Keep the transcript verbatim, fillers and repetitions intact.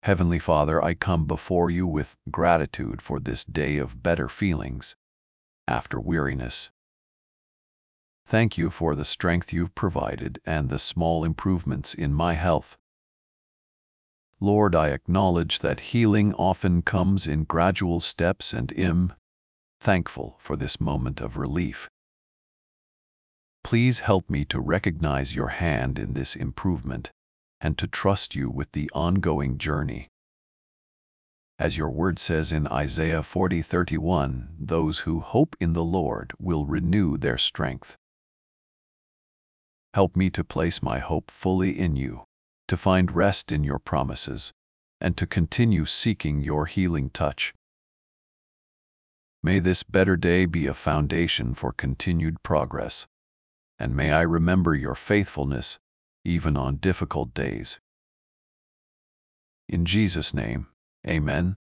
Heavenly Father, I come before you with gratitude for this day of better feelings after weariness. Thank you for the strength you've provided and the small improvements in my health. Lord, I acknowledge that healing often comes in gradual steps and am thankful for this moment of relief. Please help me to recognize your hand in this improvement and to trust you with the ongoing journey. As your word says in Isaiah forty thirty-one, those who hope in the Lord will renew their strength. Help me to place my hope fully in you, to find rest in your promises, and to continue seeking your healing touch. May this better day be a foundation for continued progress, and may I remember your faithfulness even on difficult days. In Jesus' name, amen.